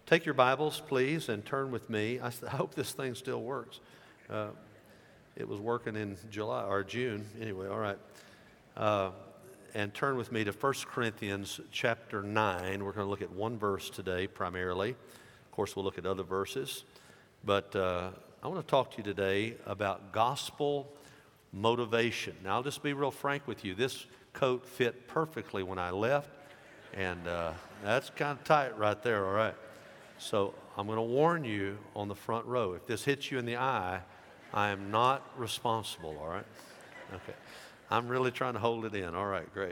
Take your Bibles, please, and turn with me. I hope this thing still works. It was working in July or June. Anyway, all right. And turn with me to 1 Corinthians chapter 9. We're going to look at one verse today primarily. Of course, we'll look at other verses. But I want to talk to you today about gospel motivation. Now, I'll just be real frank with you. This coat fit perfectly when I left, and that's kind of tight right there, all right? So I'm going to warn you on the front row. If this hits you in the eye, I am not responsible, all right? Okay. I'm really trying to hold it in. All right, great.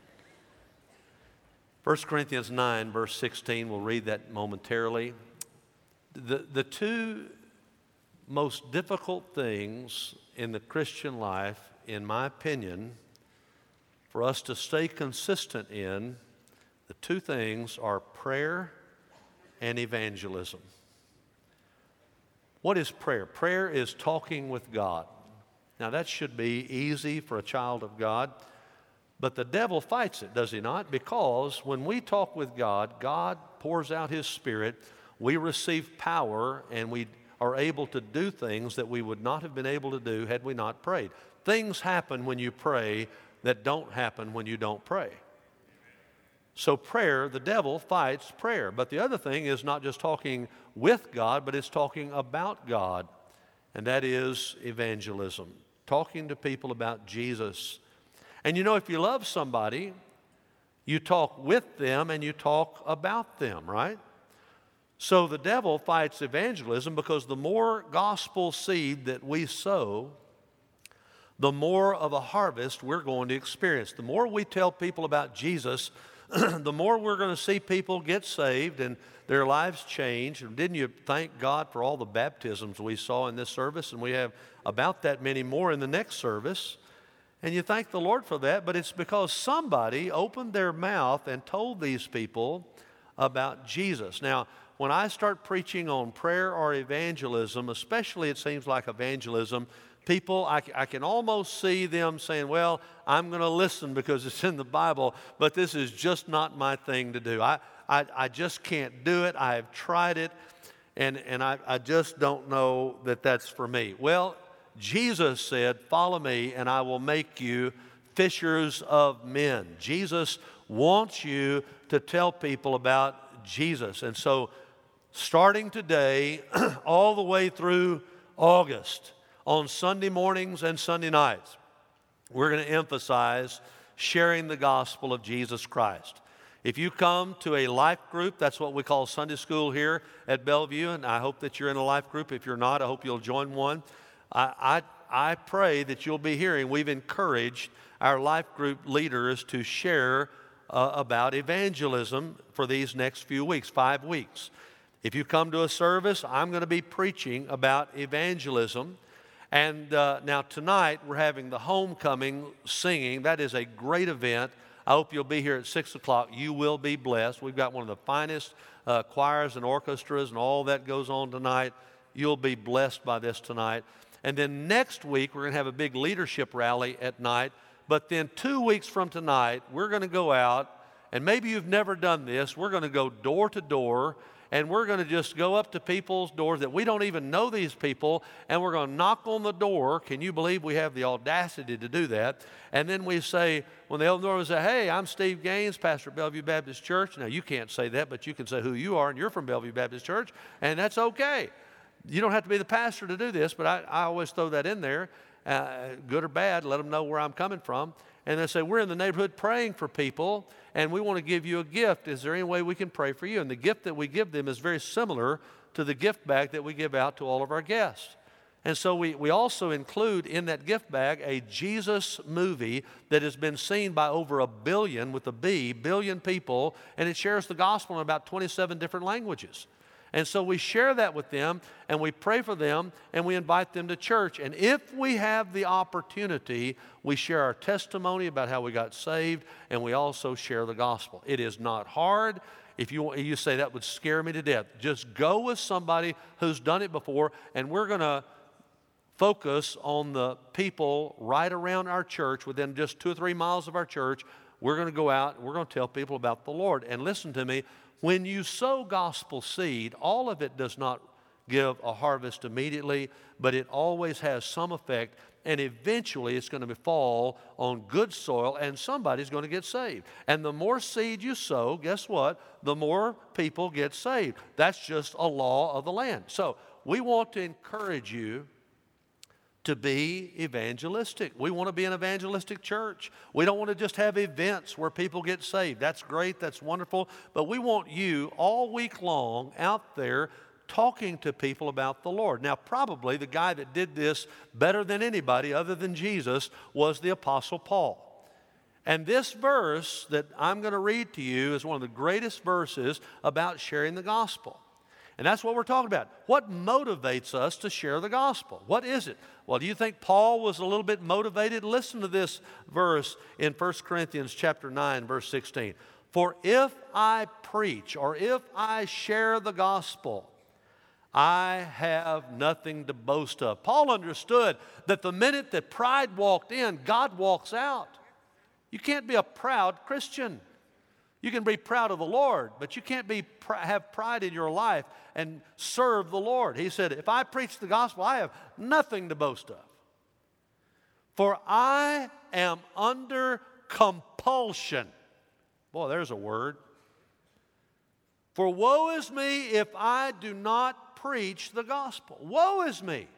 1 Corinthians 9, verse 16, we'll read that momentarily. The two most difficult things in the Christian life, in my opinion, for us to stay consistent in, the two things are prayer and evangelism. What is prayer? Prayer is talking with God. Now that should be easy for a child of God, but the devil fights it, does he not? Because when we talk with God, God pours out His Spirit, we receive power, and we are able to do things that we would not have been able to do had we not prayed. Things happen when you pray that don't happen when you don't pray. So prayer, the devil fights prayer. But the other thing is not just talking with God, but it's talking about God. And that is evangelism, talking to people about Jesus. And you know, if you love somebody, you talk with them and you talk about them, right? So the devil fights evangelism because the more gospel seed that we sow, the more of a harvest we're going to experience. The more we tell people about Jesus, the more we're going to see people get saved and their lives change. And didn't you thank God for all the baptisms we saw in this service? And we have about that many more in the next service. And you thank the Lord for that, but it's because somebody opened their mouth and told these people about Jesus. Now, when I start preaching on prayer or evangelism, especially it seems like evangelism, people, I can almost see them saying, well, I'm going to listen because it's in the Bible, but this is just not my thing to do. I just can't do it. I have tried it, and I just don't know that that's for me. Well, Jesus said, follow me, and I will make you fishers of men. Jesus wants you to tell people about Jesus. And so starting today, all the way through August, on Sunday mornings and Sunday nights, we're going to emphasize sharing the gospel of Jesus Christ. If you come to a life group, that's what we call Sunday school here at Bellevue, and I hope that you're in a life group. If you're not, I hope you'll join one. I pray that you'll be hearing. We've encouraged our life group leaders to share about evangelism for these next few weeks, 5 weeks. If you come to a service, I'm going to be preaching about evangelism. And now tonight we're having the homecoming singing. That is a great event. I hope you'll be here at 6 o'clock. You will be blessed. We've got one of the finest choirs and orchestras and all that goes on tonight. You'll be blessed by this tonight. And then next week we're going to have a big leadership rally at night. But then 2 weeks from tonight we're going to go out, and maybe you've never done this, we're going to go door to door. And we're going to just go up to people's doors that we don't even know these people, and we're going to knock on the door. Can you believe we have the audacity to do that? And then we say, when they open the door, we say, hey, I'm Steve Gaines, pastor at Bellevue Baptist Church. Now, you can't say that, but you can say who you are, and you're from Bellevue Baptist Church, and that's okay. You don't have to be the pastor to do this, but I always throw that in there, good or bad, let them know where I'm coming from. And they say, we're in the neighborhood praying for people, and we want to give you a gift. Is there any way we can pray for you? And the gift that we give them is very similar to the gift bag that we give out to all of our guests. And so we also include in that gift bag a Jesus movie that has been seen by over 1 billion, with a B, billion people, and it shares the gospel in about 27 different languages. And so we share that with them, and we pray for them, and we invite them to church. And if we have the opportunity, we share our testimony about how we got saved, and we also share the gospel. It is not hard. If you say that would scare me to death, just go with somebody who's done it before, and we're going to focus on the people right around our church, within just 2 or 3 miles of our church. We're going to go out, and we're going to tell people about the Lord. And listen to me, when you sow gospel seed, all of it does not give a harvest immediately, but it always has some effect, and eventually it's going to fall on good soil, and somebody's going to get saved. And the more seed you sow, guess what? The more people get saved. That's just a law of the land. So we want to encourage you to be evangelistic. We want to be an evangelistic church. We don't want to just have events where people get saved. That's great, that's wonderful, but we want you all week long out there talking to people about the Lord. Now, probably the guy that did this better than anybody other than Jesus was the Apostle Paul. And this verse that I'm going to read to you is one of the greatest verses about sharing the gospel. And that's what we're talking about. What motivates us to share the gospel? What is it? Well, do you think Paul was a little bit motivated? Listen to this verse in 1 Corinthians chapter 9, verse 16. For if I preach or if I share the gospel, I have nothing to boast of. Paul understood that the minute that pride walked in, God walks out. You can't be a proud Christian. You can be proud of the Lord, but you can't have pride in your life and serve the Lord. He said, if I preach the gospel, I have nothing to boast of. For I am under compulsion. Boy, there's a word. For woe is me if I do not preach the gospel. Woe is me.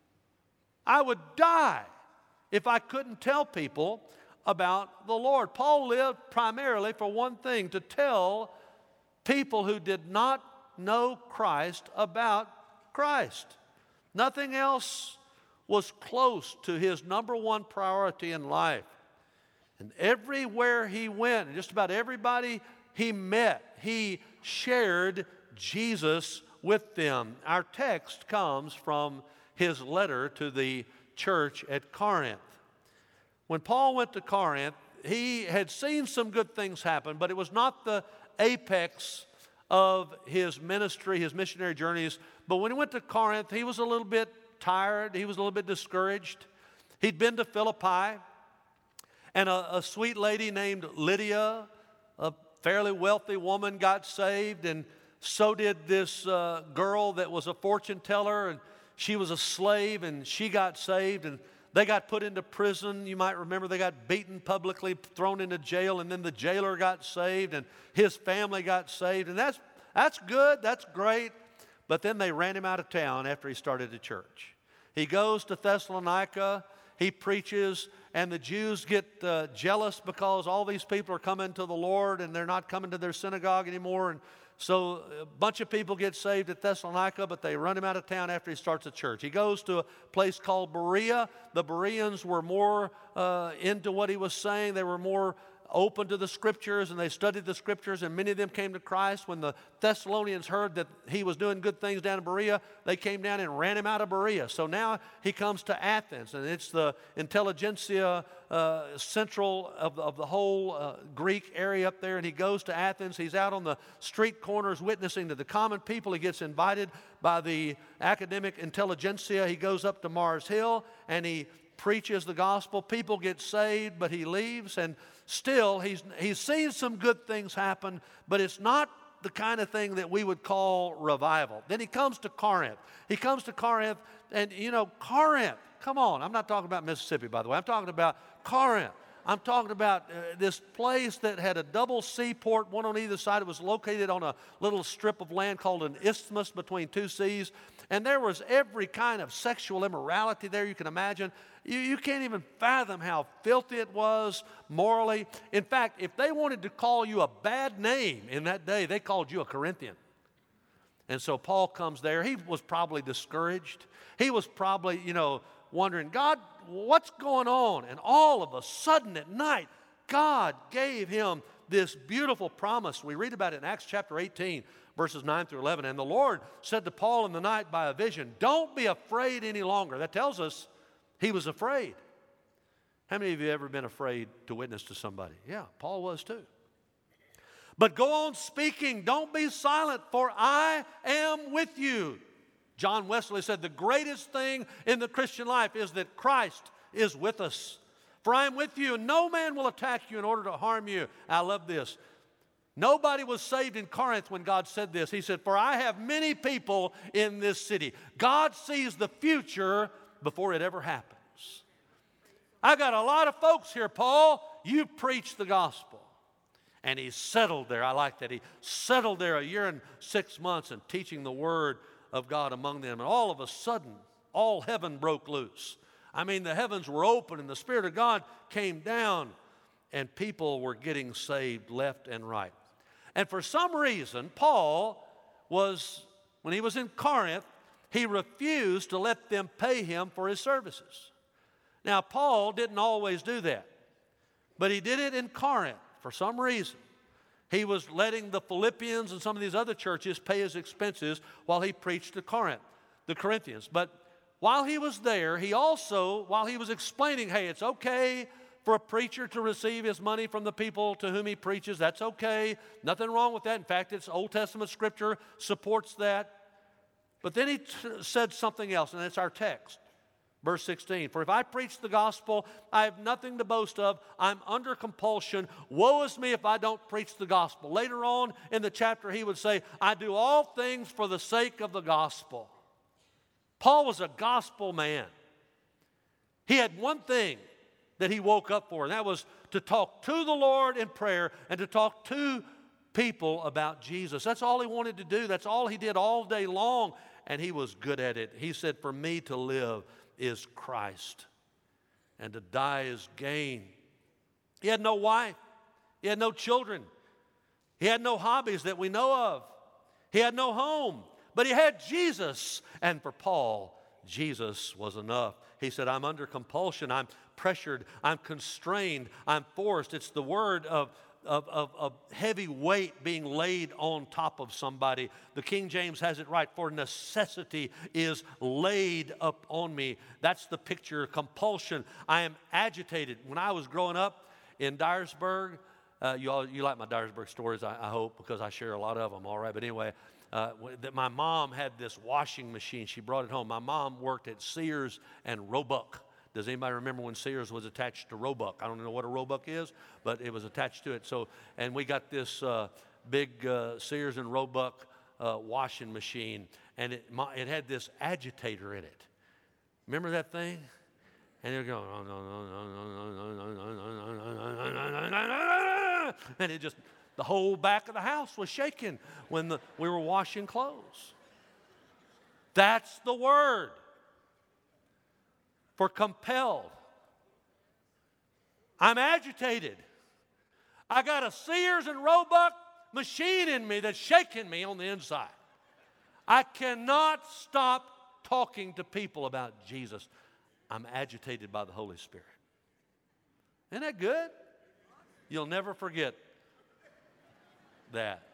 I would die if I couldn't tell people about the Lord. Paul lived primarily for one thing, to tell people who did not know Christ about Christ. Nothing else was close to his number one priority in life. And everywhere he went, and just about everybody he met, he shared Jesus with them. Our text comes from his letter to the church at Corinth. When Paul went to Corinth, he had seen some good things happen, but it was not the apex of his ministry, his missionary journeys. But when he went to Corinth, he was a little bit tired. He was a little bit discouraged. He'd been to Philippi, and a sweet lady named Lydia, a fairly wealthy woman, got saved, and so did this girl that was a fortune teller, and she was a slave, and she got saved, and they got put into prison. You might remember they got beaten publicly, thrown into jail, and then the jailer got saved, and his family got saved. And that's good, that's great. But then they ran him out of town after he started a church. He goes to Thessalonica, he preaches, and the Jews get jealous because all these people are coming to the Lord, and they're not coming to their synagogue anymore. And so a bunch of people get saved at Thessalonica, but they run him out of town after he starts a church. He goes to a place called Berea. The Bereans were more into what he was saying. They were more open to the Scriptures, and they studied the Scriptures, and many of them came to Christ. When the Thessalonians heard that he was doing good things down in Berea, they came down and ran him out of Berea. So now he comes to Athens, and it's the intelligentsia central of the whole Greek area up there, and he goes to Athens. He's out on the street corners witnessing to the common people. He gets invited by the academic intelligentsia. He goes up to Mars Hill, and he preaches the gospel. People get saved, but he leaves, and still he's seen some good things happen, but it's not the kind of thing that we would call revival. Then he comes to Corinth. And you know, Corinth, come on, I'm not talking about Mississippi, by the way. I'm talking about Corinth. I'm talking about this place that had a double seaport, one on either side. It was located on a little strip of land called an isthmus between two seas. And there was every kind of sexual immorality there you can imagine. You can't even fathom how filthy it was morally. In fact, if they wanted to call you a bad name in that day, they called you a Corinthian. And so Paul comes there. He was probably discouraged. He was probably, wondering, God, what's going on? And all of a sudden at night, God gave him this beautiful promise. We read about it in Acts chapter 18, verses 9 through 11. And the Lord said to Paul in the night by a vision, don't be afraid any longer. That tells us he was afraid. How many of you have ever been afraid to witness to somebody? Yeah, Paul was too. But go on speaking. Don't be silent, for I am with you. John Wesley said the greatest thing in the Christian life is that Christ is with us. For I am with you, and no man will attack you in order to harm you. I love this. Nobody was saved in Corinth when God said this. He said, for I have many people in this city. God sees the future before it ever happens. I got a lot of folks here, Paul. You preach the gospel. And he settled there. I like that. He settled there 1 year and 6 months and teaching the word of God among them. And all of a sudden, all heaven broke loose. I mean, the heavens were open and the Spirit of God came down and people were getting saved left and right. And for some reason, Paul when he was in Corinth, he refused to let them pay him for his services. Now, Paul didn't always do that, but he did it in Corinth for some reason. He was letting the Philippians and some of these other churches pay his expenses while he preached to Corinth, the Corinthians. But while he was there, he also, while he was explaining, hey, it's okay for a preacher to receive his money from the people to whom he preaches. That's okay. Nothing wrong with that. In fact, it's Old Testament scripture supports that. But then he said something else, and it's our text. Verse 16, for if I preach the gospel, I have nothing to boast of. I'm under compulsion. Woe is me if I don't preach the gospel. Later on in the chapter, he would say, I do all things for the sake of the gospel. Paul was a gospel man. He had one thing that he woke up for, and that was to talk to the Lord in prayer and to talk to people about Jesus. That's all he wanted to do. That's all he did all day long, and he was good at it. He said, for me to live is Christ, and to die is gain. He had no wife. He had no children. He had no hobbies that we know of. He had no home, but he had Jesus. And for Paul, Jesus was enough. He said, I'm under compulsion. I'm pressured. I'm constrained. I'm forced. It's the word of heavy weight being laid on top of somebody. The King James has it right, for necessity is laid up on me. That's the picture, compulsion. I am agitated. When I was growing up in Dyersburg, you like my Dyersburg stories, I hope, because I share a lot of them, all right? But anyway, my mom had this washing machine. She brought it home. My mom worked at Sears and Roebuck. Does anybody remember when Sears was attached to Roebuck? I don't know what a Roebuck is, but it was attached to it. So, and we got this big Sears and Roebuck washing machine, and it had this agitator in it. Remember that thing? And they're going, oh, no, and it just, the whole back of the house was shaking when we were washing clothes. That's the word for compelled. I'm agitated. I got a Sears and Roebuck machine in me that's shaking me on the inside. I cannot stop talking to people about Jesus. I'm agitated by the Holy Spirit. Isn't that good? You'll never forget that.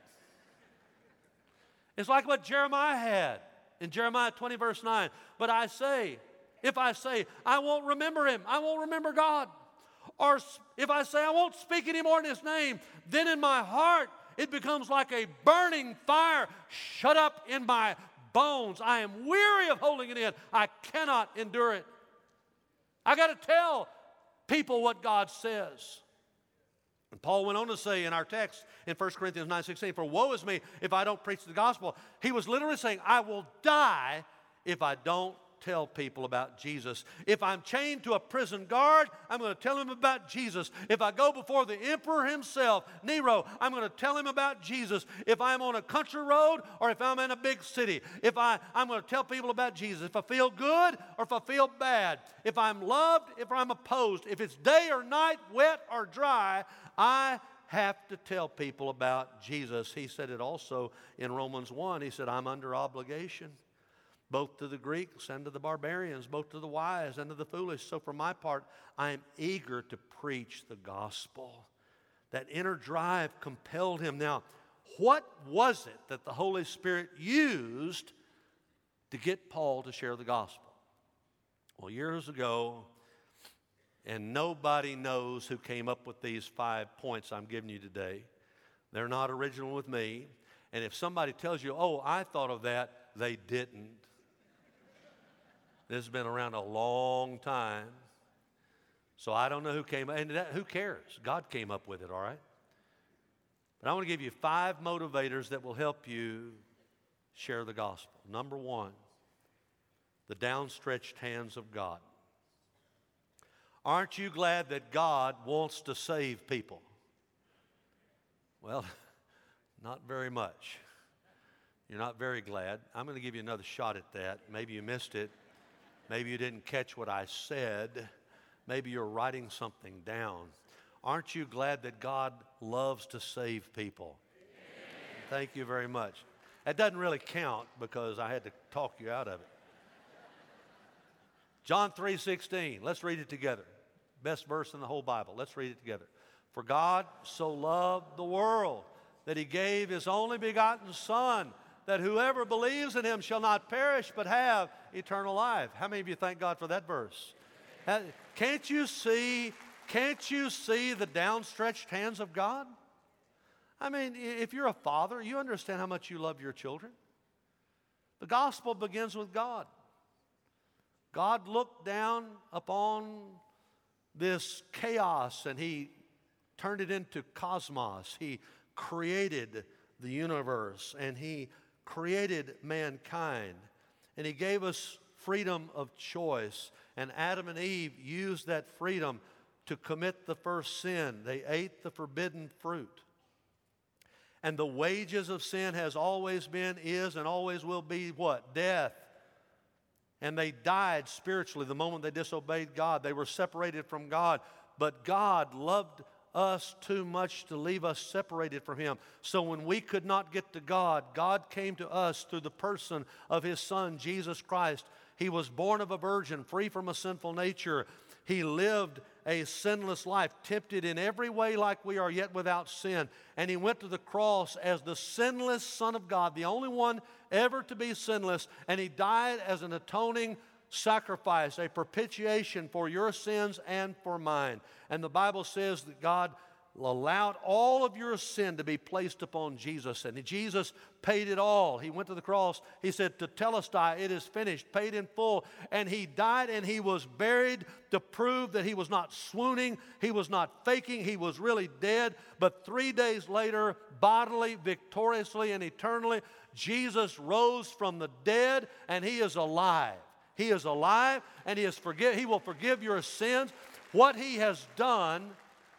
It's like what Jeremiah had in Jeremiah 20, verse 9. But I say, if I say, I won't remember him, I won't remember God. Or if I say, I won't speak anymore in his name, then in my heart it becomes like a burning fire shut up in my bones. I am weary of holding it in. I cannot endure it. I got to tell people what God says. And Paul went on to say in our text in 1 Corinthians 9:16, for woe is me if I don't preach the gospel. He was literally saying, I will die if I don't tell people about Jesus. If I'm chained to a prison guard, I'm going to tell him about Jesus. If I go before the emperor himself, Nero, I'm going to tell him about Jesus. If I'm on a country road or if I'm in a big city, I'm going to tell people about Jesus. If I feel good or if I feel bad, if I'm loved, if I'm opposed, if it's day or night, wet or dry, I have to tell people about Jesus. He said it also in Romans 1. He said, I'm under obligation, both to the Greeks and to the barbarians, both to the wise and to the foolish. So for my part, I am eager to preach the gospel. That inner drive compelled him. Now, what was it that the Holy Spirit used to get Paul to share the gospel? Well, years ago, and nobody knows who came up with these 5 points I'm giving you today. They're not original with me. And if somebody tells you, oh, I thought of that, they didn't. This has been around a long time. So I don't know who came up, and who cares? God came up with it, all right? But I want to give you 5 motivators that will help you share the gospel. Number 1, the downstretched hands of God. Aren't you glad that God wants to save people? Well, not very much. You're not very glad. I'm going to give you another shot at that. Maybe you missed it. Maybe you didn't catch what I said. Maybe you're writing something down. Aren't you glad that God loves to save people? Amen. Thank you very much. That doesn't really count because I had to talk you out of it. John 3:16. Let's read it together. Best verse in the whole Bible. Let's read it together. For God so loved the world that he gave his only begotten Son, that whoever believes in him shall not perish but have eternal life. How many of you thank God for that verse? Can't you see the downstretched hands of God? I mean, if you're a father, you understand how much you love your children. The gospel begins with God. God looked down upon this chaos and he turned it into cosmos. He created the universe and he created mankind. And he gave us freedom of choice. And Adam and Eve used that freedom to commit the first sin. They ate the forbidden fruit. And the wages of sin has always been, is, and always will be what? Death. And they died spiritually the moment they disobeyed God. They were separated from God. But God loved us too much to leave us separated from him. So when we could not get to God, God came to us through the person of his Son, Jesus Christ. He was born of a virgin, free from a sinful nature. He lived a sinless life, tempted in every way like we are, yet without sin. And he went to the cross as the sinless Son of God, the only one ever to be sinless. And he died as an atoning sacrifice, a propitiation for your sins and for mine. And the Bible says that God allowed all of your sin to be placed upon Jesus. And Jesus paid it all. He went to the cross. He said, "Tetelestai, it is finished," paid in full. And he died and he was buried to prove that he was not swooning. He was not faking. He was really dead. But 3 days later, bodily, victoriously, and eternally, Jesus rose from the dead and he is alive. He is alive and he will forgive your sins. What he has done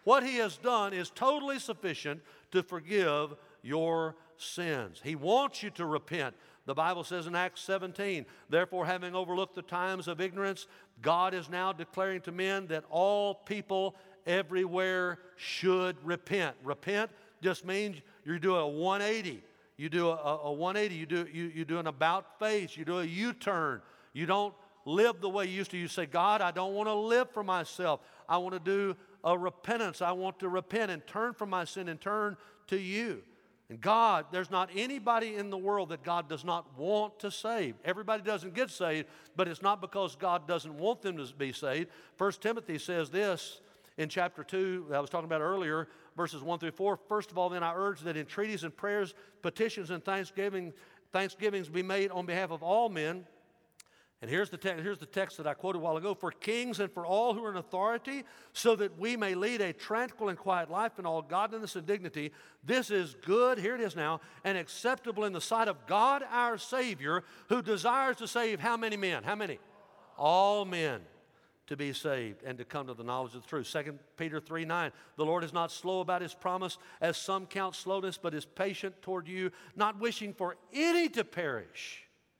is totally sufficient to forgive your sins. He wants you to repent. The Bible says in Acts 17, therefore, having overlooked the times of ignorance, God is now declaring to men that all people everywhere should repent. Repent just means you do a 180. You do a 180. You do an about face. You do a U-turn. You don't live the way you used to. You say, God, I don't want to live for myself. I want to do a repentance. I want to repent and turn from my sin and turn to you. And God, there's not anybody in the world that God does not want to save. Everybody doesn't get saved, but it's not because God doesn't want them to be saved. 1 Timothy says this in chapter 2 that I was talking about earlier, verses 1 through 4. First of all, then I urge that entreaties and prayers, petitions and thanksgivings be made on behalf of all men. And here's the text that I quoted a while ago. For kings and for all who are in authority, so that we may lead a tranquil and quiet life in all godliness and dignity. This is good, here it is now, and acceptable in the sight of God our Savior, who desires to save how many men? How many? All men to be saved and to come to the knowledge of the truth. 2 Peter 3:9, the Lord is not slow about his promise, as some count slowness, but is patient toward you, not wishing for any to perish,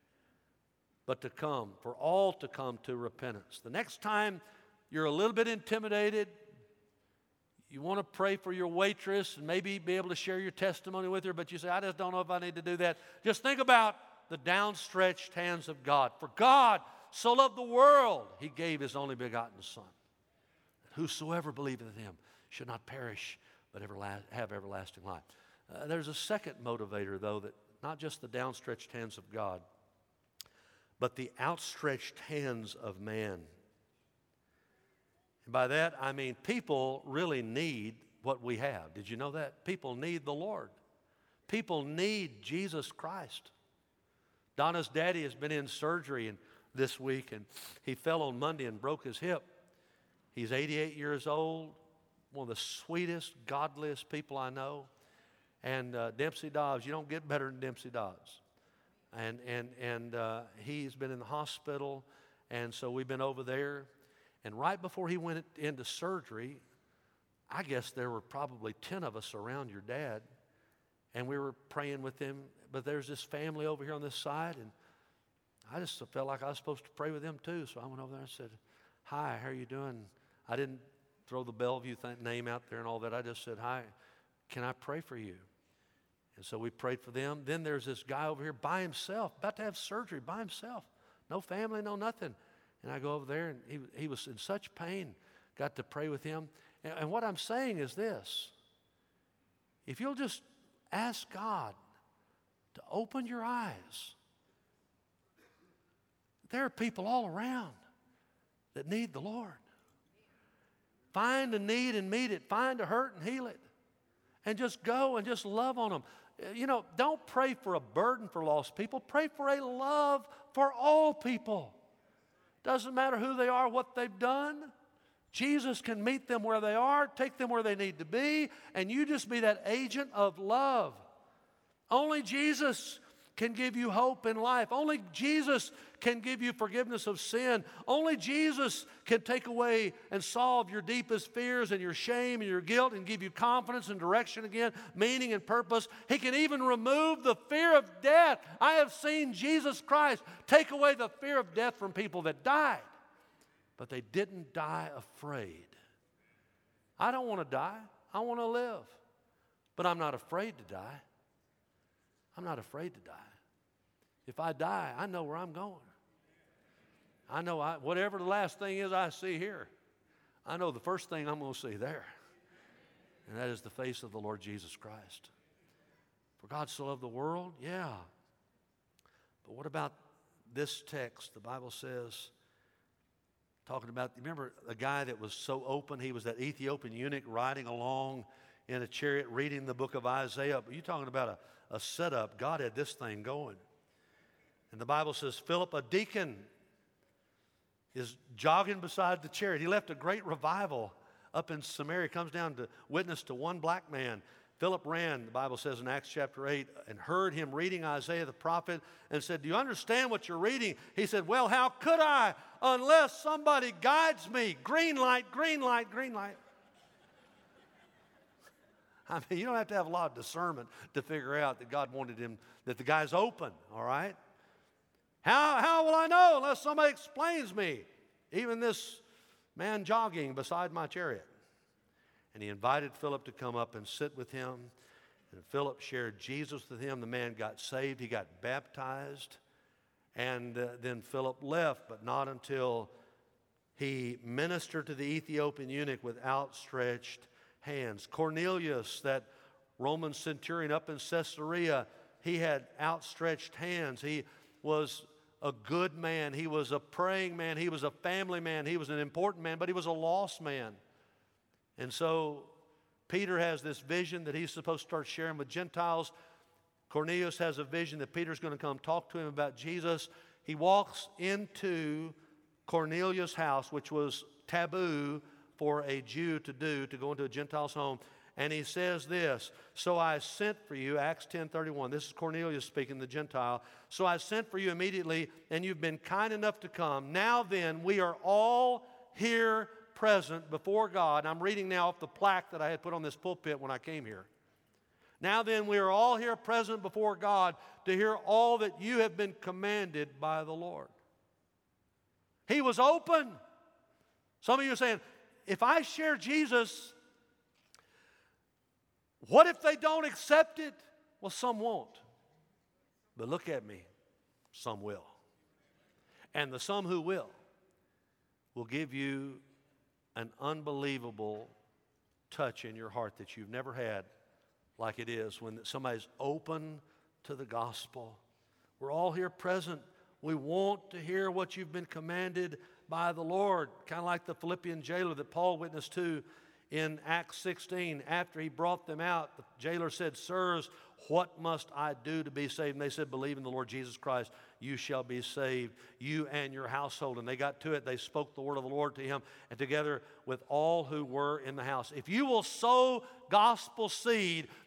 but to come, for all to come to repentance. The next time you're a little bit intimidated, you want to pray for your waitress and maybe be able to share your testimony with her, but you say, I just don't know if I need to do that. Just think about the downstretched hands of God. For God so loved the world, he gave his only begotten Son, that whosoever believeth in him should not perish, but have everlasting life. There's a second motivator, though, that not just the downstretched hands of God, but the outstretched hands of man. And by that, I mean people really need what we have. Did you know that? People need the Lord. People need Jesus Christ. Donna's daddy has been in surgery this week, and he fell on Monday and broke his hip. He's 88 years old, one of the sweetest, godliest people I know. And Dempsey Dobbs, you don't get better than Dempsey Dobbs. And he's been in the hospital, and so we've been over there. And right before he went into surgery, I guess there were probably 10 of us around your dad, and we were praying with him. But there's this family over here on this side, and I just felt like I was supposed to pray with them too. So I went over there and said, "Hi, how are you doing?" I didn't throw the Bellevue name out there and all that. I just said, "Hi, can I pray for you?" And so we prayed for them. Then there's this guy over here by himself, about to have surgery by himself. No family, no nothing. And I go over there, and he was in such pain. Got to pray with him. And what I'm saying is this. If you'll just ask God to open your eyes, there are people all around that need the Lord. Find a need and meet it. Find a hurt and heal it. And just go and just love on them. You know, don't pray for a burden for lost people. Pray for a love for all people. Doesn't matter who they are, what they've done. Jesus can meet them where they are, take them where they need to be, and you just be that agent of love. Only Jesus can give you hope in life. Only Jesus can give you forgiveness of sin. Only Jesus can take away and solve your deepest fears and your shame and your guilt and give you confidence and direction again, meaning and purpose. He can even remove the fear of death. I have seen Jesus Christ take away the fear of death from people that died, but they didn't die afraid. I don't want to die. I want to live, but I'm not afraid to die. I'm not afraid to die. If I die, I know where I'm going. I know whatever the last thing is I see here, I know the first thing I'm going to see there. And that is the face of the Lord Jesus Christ. For God so loved the world, yeah. But what about this text? The Bible says, talking about, remember a guy that was so open, he was that Ethiopian eunuch riding along in a chariot reading the book of Isaiah. But you're talking about a setup. God had this thing going. And the Bible says Philip, a deacon, is jogging beside the chariot. He left a great revival up in Samaria. Comes down to witness to one black man. Philip ran, the Bible says in Acts chapter 8, and heard him reading Isaiah the prophet and said, "Do you understand what you're reading?" He said, "Well, how could I unless somebody guides me?" Green light, green light, green light. I mean, you don't have to have a lot of discernment to figure out that God wanted him, that the guy's open, all right? How will I know unless somebody explains me? Even this man jogging beside my chariot. And he invited Philip to come up and sit with him. And Philip shared Jesus with him. The man got saved. He got baptized. And then Philip left, but not until he ministered to the Ethiopian eunuch with outstretched hands. Cornelius, that Roman centurion up in Caesarea, he had outstretched hands. He was a good man. He was a praying man. He was a family man. He was an important man, but he was a lost man. And so Peter has this vision that he's supposed to start sharing with Gentiles. Cornelius has a vision that Peter's going to come talk to him about Jesus. He walks into Cornelius' house, which was taboo for a Jew to do, to go into a Gentile's home. And he says this, "So I sent for you," Acts 10:31. This is Cornelius speaking, the Gentile. "So I sent for you immediately, and you've been kind enough to come. Now then, we are all here present before God." I'm reading now off the plaque that I had put on this pulpit when I came here. "Now then, we are all here present before God to hear all that you have been commanded by the Lord." He was open. Some of you are saying, if I share Jesus, what if they don't accept it? Well, some won't. But look at me. Some will. And the some who will give you an unbelievable touch in your heart that you've never had, like it is when somebody's open to the gospel. We're all here present. We want to hear what you've been commanded by the Lord. Kind of like the Philippian jailer that Paul witnessed to in Acts 16. After he brought them out, the jailer said, "Sirs, what must I do to be saved?" And they said, "Believe in the Lord Jesus Christ, you shall be saved, you and your household." And they got to it. They spoke the word of the Lord to him and together with all who were in the house. If you will sow gospel seed,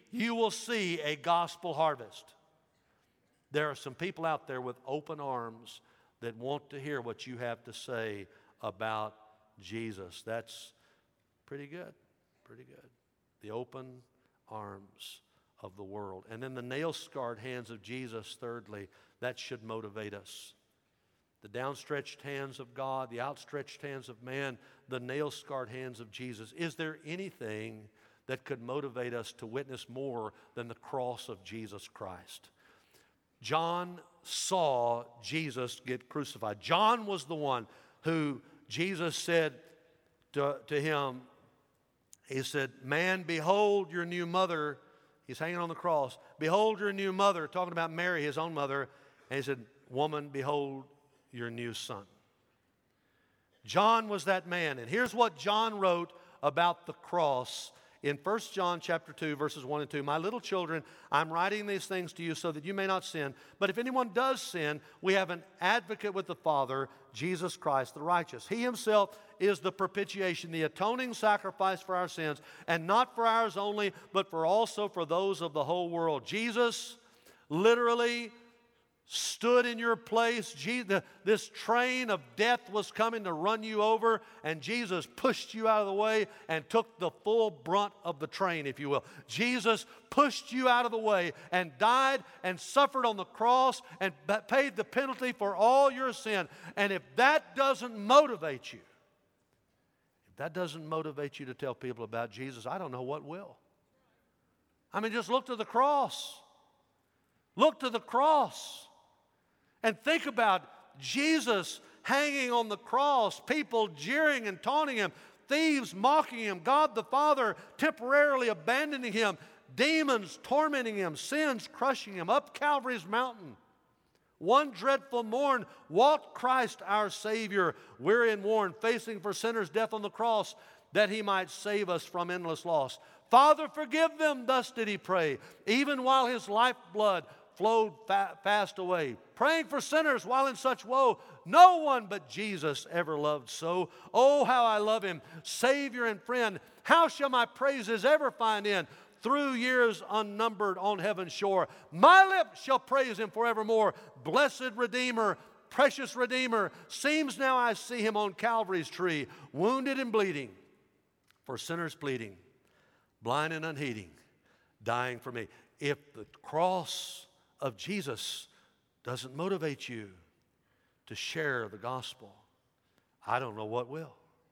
you will see a gospel harvest. There are some people out there with open arms that want to hear what you have to say about Jesus. That's pretty good, pretty good. The open arms of the world. And then the nail-scarred hands of Jesus, thirdly, that should motivate us. The downstretched hands of God, the outstretched hands of man, the nail-scarred hands of Jesus. Is there anything that could motivate us to witness more than the cross of Jesus Christ? John saw Jesus get crucified. John was the one who Jesus said to him, he said, "Man, behold your new mother." He's hanging on the cross. "Behold your new mother," talking about Mary, his own mother. And he said, "Woman, behold your new son." John was that man. And here's what John wrote about the cross in 1 John chapter 2, verses 1 and 2. "My little children, I'm writing these things to you so that you may not sin. But if anyone does sin, we have an advocate with the Father, Jesus Christ the righteous. He himself is the propitiation, the atoning sacrifice for our sins, and not for ours only, but for also for those of the whole world." Jesus literally stood in your place. This train of death was coming to run you over, and Jesus pushed you out of the way and took the full brunt of the train, if you will. Jesus pushed you out of the way and died and suffered on the cross and paid the penalty for all your sin. And if that doesn't motivate you, to tell people about Jesus, I don't know what will. I mean, just look to the cross. Look to the cross. And think about Jesus hanging on the cross, people jeering and taunting him, thieves mocking him, God the Father temporarily abandoning him, demons tormenting him, sins crushing him, up Calvary's mountain. One dreadful morn walked Christ our Savior, weary and worn, facing for sinners death on the cross, that he might save us from endless loss. "Father, forgive them," thus did he pray, even while his lifeblood flowed fast away. Praying for sinners while in such woe, no one but Jesus ever loved so. Oh, how I love him, Savior and friend. How shall my praises ever find end? Through years unnumbered on heaven's shore, my lips shall praise him forevermore. Blessed Redeemer, precious Redeemer, seems now I see him on Calvary's tree, wounded and bleeding, for sinners pleading, blind and unheeding, dying for me. If the cross of Jesus doesn't motivate you to share the gospel, I don't know what will.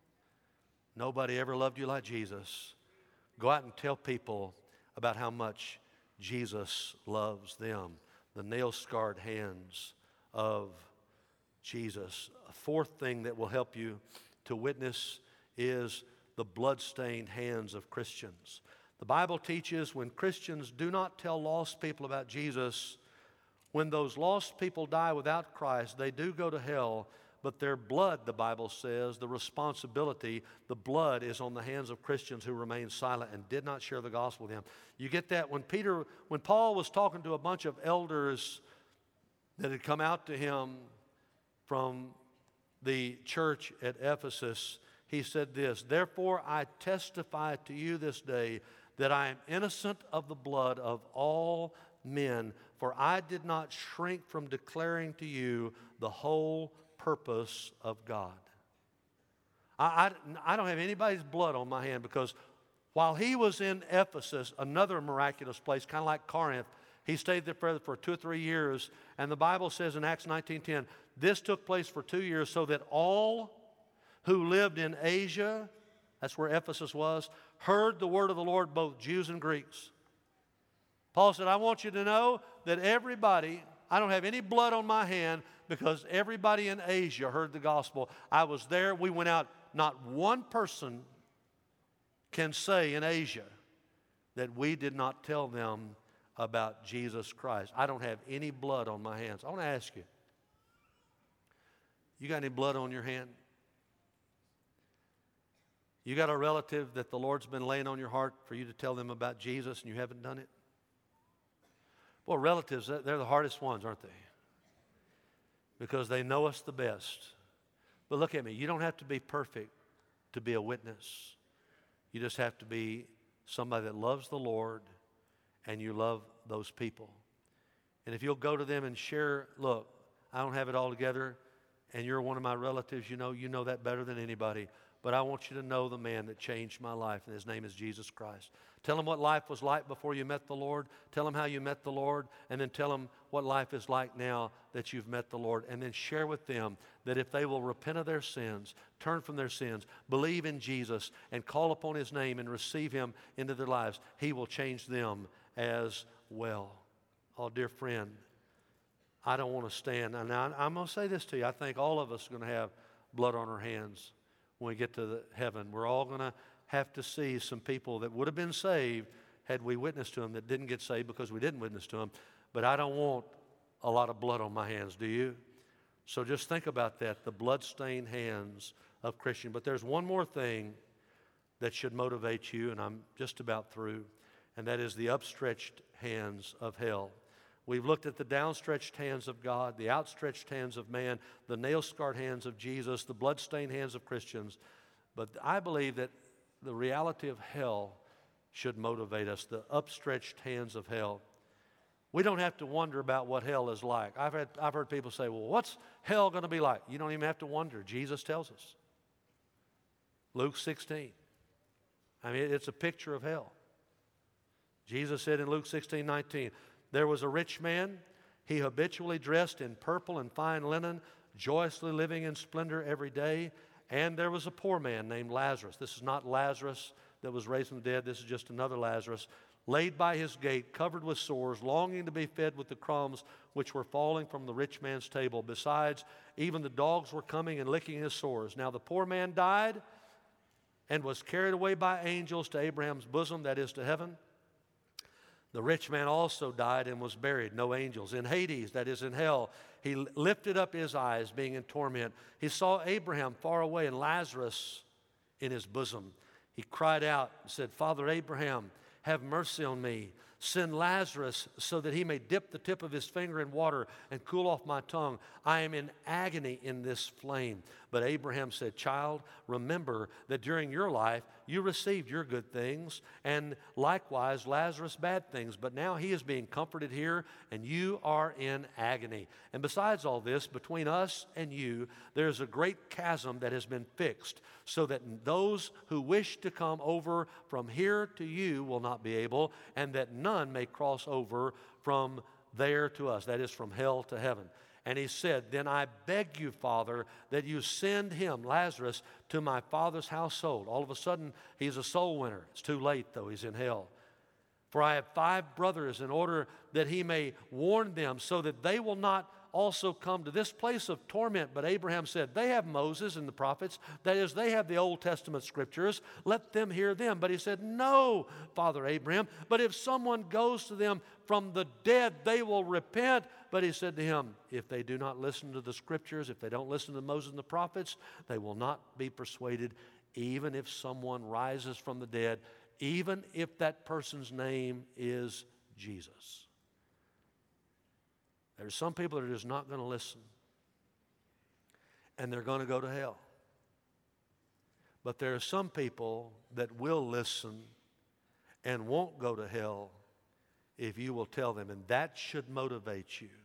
Nobody ever loved you like Jesus. Go out and tell people about how much Jesus loves them. The nail-scarred hands of Jesus. A fourth thing that will help you to witness is the blood-stained hands of Christians. The Bible teaches when Christians do not tell lost people about Jesus, when those lost people die without Christ, they do go to hell, but their blood, the Bible says, the responsibility, the blood is on the hands of Christians who remained silent and did not share the gospel with him. You get that? When Paul was talking to a bunch of elders that had come out to him from the church at Ephesus, he said this, "Therefore I testify to you this day that I am innocent of the blood of all men, for I did not shrink from declaring to you the whole purpose of God." I don't have anybody's blood on my hand, because while he was in Ephesus, another miraculous place, kind of like Corinth, he stayed there for 2 or 3 years, and the Bible says in Acts 19:10, this took place for 2 years so that all who lived in Asia, that's where Ephesus was, heard the word of the Lord, both Jews and Greeks. Paul said, I want you to know that everybody, I don't have any blood on my hand, because everybody in Asia heard the gospel. I was there, we went out, not one person can say in Asia that we did not tell them about Jesus Christ. I don't have any blood on my hands. I want to ask you, you got any blood on your hand? You got a relative that the Lord's been laying on your heart for you to tell them about Jesus and you haven't done it? Well, relatives, they're the hardest ones, aren't they? Because they know us the best. But look at me, you don't have to be perfect to be a witness. You just have to be somebody that loves the Lord and you love those people. And if you'll go to them and share, look, I don't have it all together, and you're one of my relatives, you know that better than anybody. But I want you to know the man that changed my life, and his name is Jesus Christ. Tell him what life was like before you met the Lord. Tell him how you met the Lord, and then tell him what life is like now that you've met the Lord. And then share with them that if they will repent of their sins, turn from their sins, believe in Jesus, and call upon his name and receive him into their lives, he will change them as well. Oh, dear friend, I don't want to stand. Now, I'm going to say this to you. I think all of us are going to have blood on our hands when we get to heaven. We're all going to have to see some people that would have been saved had we witnessed to them that didn't get saved because we didn't witness to them. But I don't want a lot of blood on my hands, do you? So just think about that, the blood-stained hands of Christian. But there's one more thing that should motivate you, and I'm just about through, and that is the upstretched hands of hell. We've looked at the downstretched hands of God, the outstretched hands of man, the nail-scarred hands of Jesus, the blood-stained hands of Christians. But I believe that the reality of hell should motivate us, the upstretched hands of hell. We don't have to wonder about what hell is like. I've heard people say, well, what's hell going to be like? You don't even have to wonder. Jesus tells us. Luke 16. I mean, it's a picture of hell. Jesus said in Luke 16:19, there was a rich man, he habitually dressed in purple and fine linen, joyously living in splendor every day. And there was a poor man named Lazarus. This is not Lazarus that was raised from the dead. This is just another Lazarus, laid by his gate, covered with sores, longing to be fed with the crumbs which were falling from the rich man's table. Besides, even the dogs were coming and licking his sores. Now the poor man died and was carried away by angels to Abraham's bosom, that is, to heaven. The rich man also died and was buried, no angels. In Hades, that is in hell, he lifted up his eyes, being in torment. He saw Abraham far away and Lazarus in his bosom. He cried out and said, Father Abraham, have mercy on me. Send Lazarus so that he may dip the tip of his finger in water and cool off my tongue. I am in agony in this flame. But Abraham said, Child, remember that during your life you received your good things, and likewise Lazarus bad things. But now he is being comforted here, and you are in agony. And besides all this, between us and you, there is a great chasm that has been fixed, so that those who wish to come over from here to you will not be able, and that none may cross over from there to us, that is, from hell to heaven. And he said, Then I beg you, Father, that you send him, Lazarus, to my father's household. All of a sudden, he's a soul winner. It's too late, though. He's in hell. For I have 5 brothers, in order that he may warn them, so that they will not also come to this place of torment. But Abraham said, They have Moses and the prophets. That is, they have the Old Testament scriptures. Let them hear them. But he said, No, Father Abraham, but if someone goes to them from the dead, they will repent. But he said to him, If they do not listen to the scriptures, if they don't listen to Moses and the prophets, they will not be persuaded, even if someone rises from the dead, even if that person's name is Jesus. There's some people that are just not going to listen, and they're going to go to hell. But there are some people that will listen and won't go to hell if you will tell them, and that should motivate you.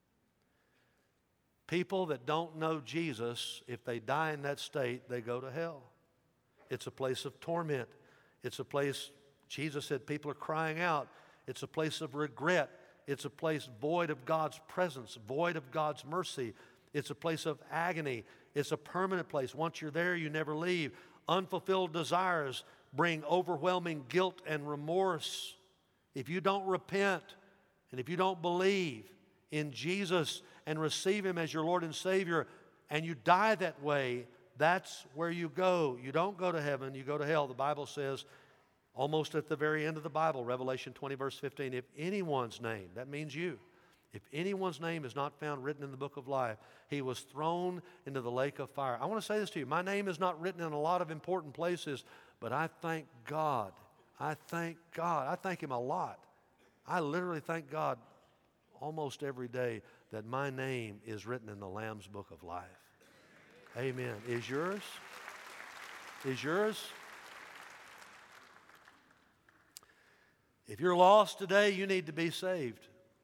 People that don't know Jesus, if they die in that state, they go to hell. It's a place of torment. It's a place, Jesus said, people are crying out. It's a place of regret. It's a place void of God's presence, void of God's mercy. It's a place of agony. It's a permanent place. Once you're there, you never leave. Unfulfilled desires bring overwhelming guilt and remorse. If you don't repent and if you don't believe in Jesus and receive Him as your Lord and Savior, and you die that way, that's where you go. You don't go to heaven, you go to hell. The Bible says, almost at the very end of the Bible, Revelation 20, verse 15, if anyone's name, that means you, if anyone's name is not found written in the book of life, he was thrown into the lake of fire. I want to say this to you. My name is not written in a lot of important places, but I thank God. I thank God. I thank Him a lot. I literally thank God almost every day that my name is written in the Lamb's book of life. Amen. Is yours? Is yours? If you're lost today, you need to be saved.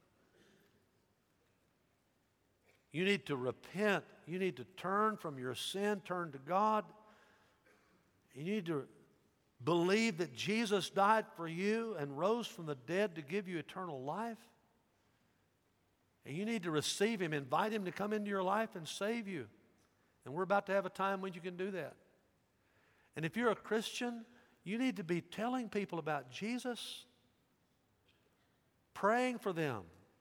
You need to repent. You need to turn from your sin, turn to God. You need to believe that Jesus died for you and rose from the dead to give you eternal life. And you need to receive Him, invite Him to come into your life and save you. And we're about to have a time when you can do that. And if you're a Christian, you need to be telling people about Jesus, praying for them,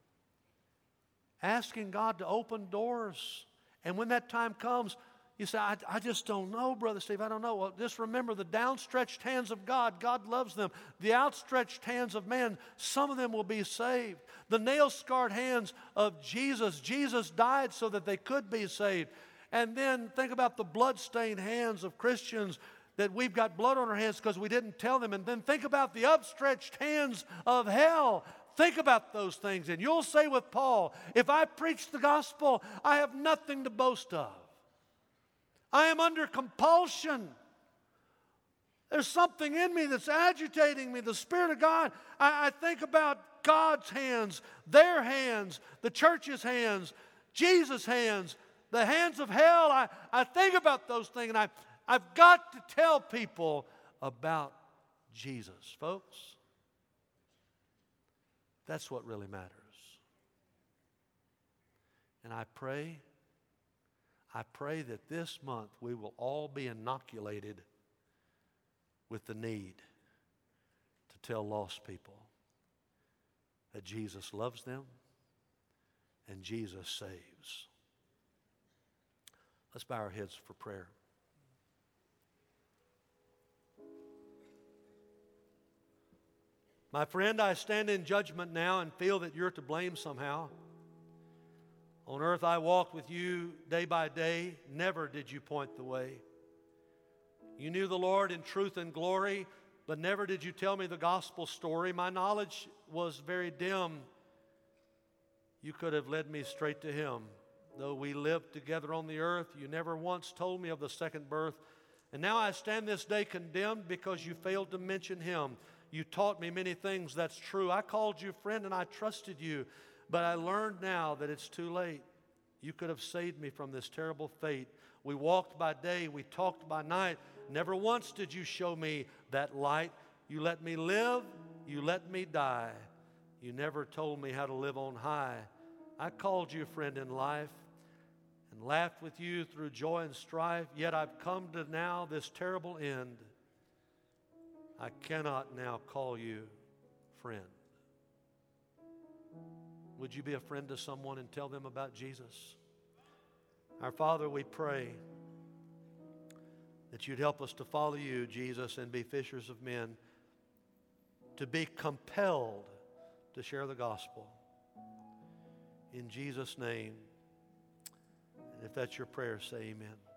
asking God to open doors. And when that time comes, you say, I just don't know, Brother Steve, I don't know. Well, just remember the downstretched hands of God. God loves them. The outstretched hands of man, some of them will be saved. The nail-scarred hands of Jesus. Jesus died so that they could be saved. And then think about the blood-stained hands of Christians that we've got blood on our hands because we didn't tell them. And then think about the upstretched hands of hell. Think about those things. And you'll say with Paul, if I preach the gospel, I have nothing to boast of. I am under compulsion. There's something in me that's agitating me, the Spirit of God. I think about God's hands, their hands, the church's hands, Jesus' hands, the hands of hell. I think about those things, and I've got to tell people about Jesus, folks. That's what really matters. And I pray that this month we will all be inoculated with the need to tell lost people that Jesus loves them and Jesus saves. Let's bow our heads for prayer. My friend, I stand in judgment now and feel that you're to blame somehow. On earth I walked with you day by day. Never did you point the way. You knew the Lord in truth and glory, but never did you tell me the gospel story. My knowledge was very dim. You could have led me straight to Him. Though we lived together on the earth, you never once told me of the second birth. And now I stand this day condemned because you failed to mention Him. You taught me many things, that's true. I called you friend and I trusted you. But I learned now that it's too late. You could have saved me from this terrible fate. We walked by day, we talked by night. Never once did you show me that light. You let me live, you let me die. You never told me how to live on high. I called you friend in life and laughed with you through joy and strife. Yet I've come to now this terrible end. I cannot now call you friend. Would you be a friend to someone and tell them about Jesus? Our Father, we pray that you'd help us to follow you, Jesus, and be fishers of men, to be compelled to share the gospel. In Jesus' name, and if that's your prayer, say amen.